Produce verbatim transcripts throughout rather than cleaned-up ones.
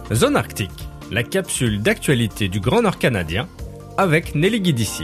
Zone Arctique, la capsule d'actualité du Grand Nord canadien avec Nelly Guidici.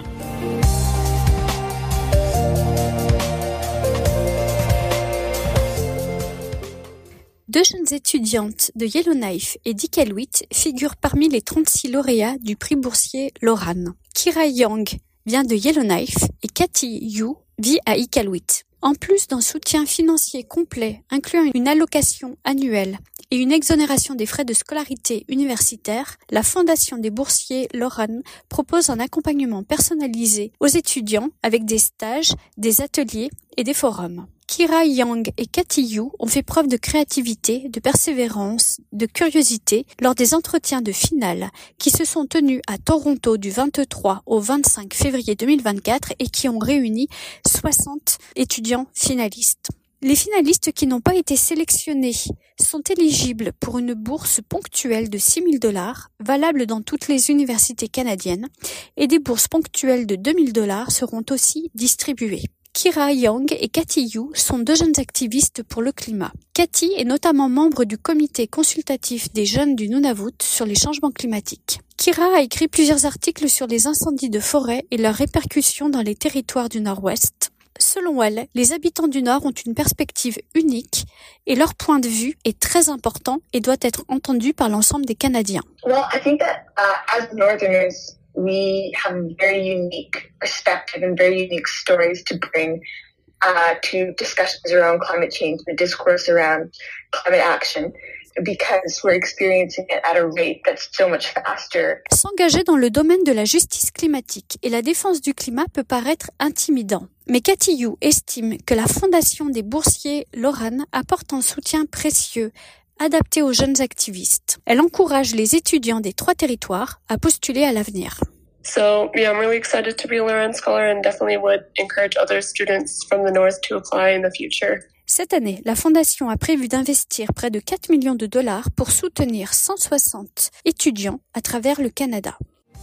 Deux jeunes étudiantes de Yellowknife et d'Iqaluit figurent parmi les trente-six lauréats du prix boursier Loran. Kira Young vient de Yellowknife et Kathy Yu vit à Iqaluit. En plus d'un soutien financier complet, incluant une allocation annuelle et une exonération des frais de scolarité universitaire, la Fondation des boursiers Loran propose un accompagnement personnalisé aux étudiants avec des stages, des ateliers et des forums. Kira Young et Kathy Yu ont fait preuve de créativité, de persévérance, de curiosité lors des entretiens de finale qui se sont tenus à Toronto du vingt-trois au vingt-cinq février deux mille vingt-quatre et qui ont réuni soixante étudiants finalistes. Les finalistes qui n'ont pas été sélectionnés sont éligibles pour une bourse ponctuelle de six mille dollars, valable dans toutes les universités canadiennes, et des bourses ponctuelles de deux mille dollars seront aussi distribuées. Kira Young et Kathy Yu sont deux jeunes activistes pour le climat. Kathy est notamment membre du comité consultatif des jeunes du Nunavut sur les changements climatiques. Kira a écrit plusieurs articles sur les incendies de forêt et leurs répercussions dans les territoires du Nord-Ouest. Selon elle, les habitants du Nord ont une perspective unique et leur point de vue est très important et doit être entendu par l'ensemble des Canadiens. Well, I think that uh, as Northerners, we have very unique perspective and very unique stories to bring uh, to discussions around climate change, the discourse around climate action, because we're experiencing it at a rate that's so much faster. S'engager dans le domaine de la justice climatique et la défense du climat peut paraître intimidant. Mais Kathy Yu estime que la Fondation des boursiers Loran apporte un soutien précieux adapté aux jeunes activistes. Elle encourage les étudiants des trois territoires à postuler à l'avenir. So, yeah, I'm really excited to be a Loran Scholar and definitely would encourage other students from the North to apply in the future. Cette année, la Fondation a prévu d'investir près de quatre millions de dollars pour soutenir cent soixante étudiants à travers le Canada.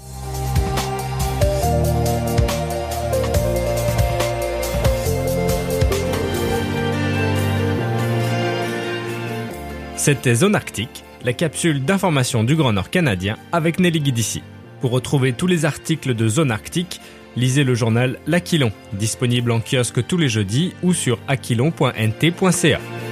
C'était Zone Arctique, la capsule d'information du Grand Nord canadien avec Nelly Guidici. Pour retrouver tous les articles de Zone Arctique, lisez le journal L'Aquilon, disponible en kiosque tous les jeudis ou sur aquilon point n t point c a.